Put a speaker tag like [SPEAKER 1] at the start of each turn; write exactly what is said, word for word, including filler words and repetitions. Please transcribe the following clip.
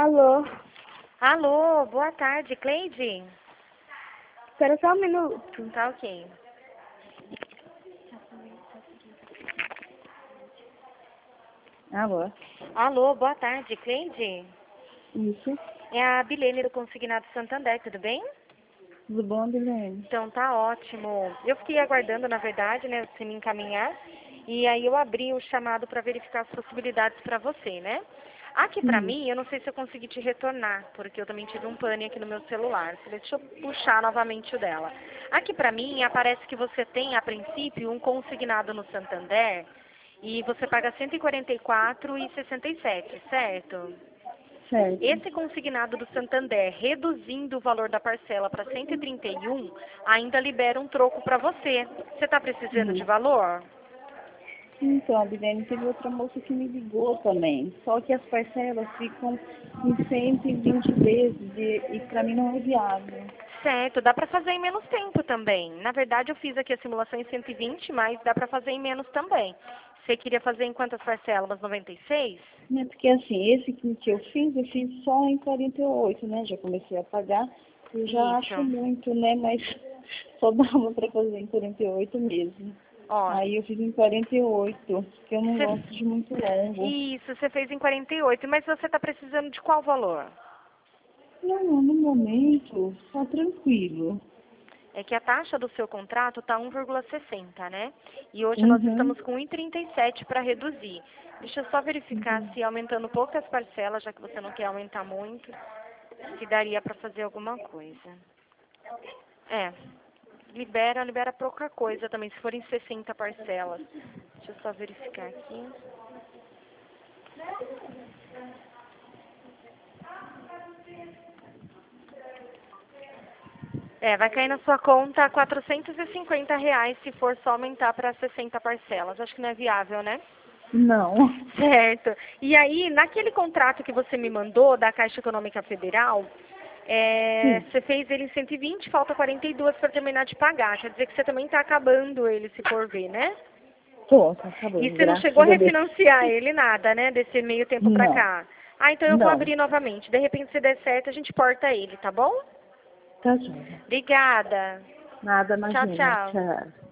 [SPEAKER 1] Alô?
[SPEAKER 2] Alô, boa tarde, Cleide?
[SPEAKER 1] Espera só um minuto.
[SPEAKER 2] Tá ok.
[SPEAKER 1] Alô?
[SPEAKER 2] Alô, boa tarde, Cleide?
[SPEAKER 1] Isso.
[SPEAKER 2] É a Bilene do Consignado Santander, tudo bem?
[SPEAKER 1] Tudo bom, Guilherme?
[SPEAKER 2] Então tá ótimo. Eu fiquei aguardando, na verdade, né, você me encaminhar. E aí eu abri o chamado para verificar as possibilidades para você, né? Aqui pra
[SPEAKER 1] Hum.
[SPEAKER 2] mim, eu não sei se eu consegui te retornar, porque eu também tive um pane aqui no meu celular. Deixa eu puxar novamente o dela. Aqui pra mim, aparece que você tem, a princípio, um consignado no Santander e você paga cento e quarenta e quatro reais e sessenta e sete centavos, certo?
[SPEAKER 1] Certo.
[SPEAKER 2] Esse consignado do Santander, reduzindo o valor da parcela para cento e trinta e um, ainda libera um troco para você. Você está precisando de
[SPEAKER 1] Uhum.
[SPEAKER 2] valor?
[SPEAKER 1] Então, Guilherme, teve outra moça que me ligou também. Só que as parcelas ficam em cento e vinte vezes e, e pra mim não é viável.
[SPEAKER 2] Certo, dá para fazer em menos tempo também. Na verdade, eu fiz aqui a simulação em cento e vinte, mas dá para fazer em menos também. Você queria fazer em quantas parcelas? noventa e seis?
[SPEAKER 1] É porque assim, esse que que eu fiz, eu fiz só em quarenta e oito, né? Já comecei a pagar. Eu já acho
[SPEAKER 2] Isso.
[SPEAKER 1] muito, né? Mas só dava pra fazer em quarenta e oito mesmo.
[SPEAKER 2] Ó,
[SPEAKER 1] Aí eu fiz em quarenta e oito, porque eu não
[SPEAKER 2] você...
[SPEAKER 1] gosto de muito longo.
[SPEAKER 2] Isso, você fez em quarenta e oito, mas você está precisando de qual valor?
[SPEAKER 1] Não, no momento, tá tranquilo.
[SPEAKER 2] É que a taxa do seu contrato está um vírgula sessenta, né? E hoje nós
[SPEAKER 1] Uhum.
[SPEAKER 2] estamos com um vírgula trinta e sete para reduzir. Deixa eu só verificar
[SPEAKER 1] Uhum.
[SPEAKER 2] se aumentando poucas parcelas, já que você não quer aumentar muito, se daria para fazer alguma coisa. É, libera, libera pouca coisa também, se forem sessenta parcelas. Deixa eu só verificar aqui. É, vai cair na sua conta quatrocentos e cinquenta reais se for só aumentar para sessenta parcelas. Acho que não é viável, né?
[SPEAKER 1] Não.
[SPEAKER 2] Certo. E aí, naquele contrato que você me mandou da Caixa Econômica Federal, é,
[SPEAKER 1] Sim.
[SPEAKER 2] você fez ele em cento e vinte, falta quarenta e dois para terminar de pagar. Quer dizer que você também está acabando ele, se for ver, né?
[SPEAKER 1] Tô, tá
[SPEAKER 2] E
[SPEAKER 1] acabando,
[SPEAKER 2] você não
[SPEAKER 1] graças
[SPEAKER 2] chegou a
[SPEAKER 1] a Deus.
[SPEAKER 2] refinanciar ele nada, né? Desse meio tempo pra
[SPEAKER 1] Não.
[SPEAKER 2] cá. Ah, então eu vou
[SPEAKER 1] Não.
[SPEAKER 2] abrir novamente. De repente, se der certo, a gente porta ele, tá bom?
[SPEAKER 1] Tá joia.
[SPEAKER 2] Obrigada.
[SPEAKER 1] Nada,
[SPEAKER 2] Tchau,
[SPEAKER 1] imagina.
[SPEAKER 2] tchau.
[SPEAKER 1] Tchau.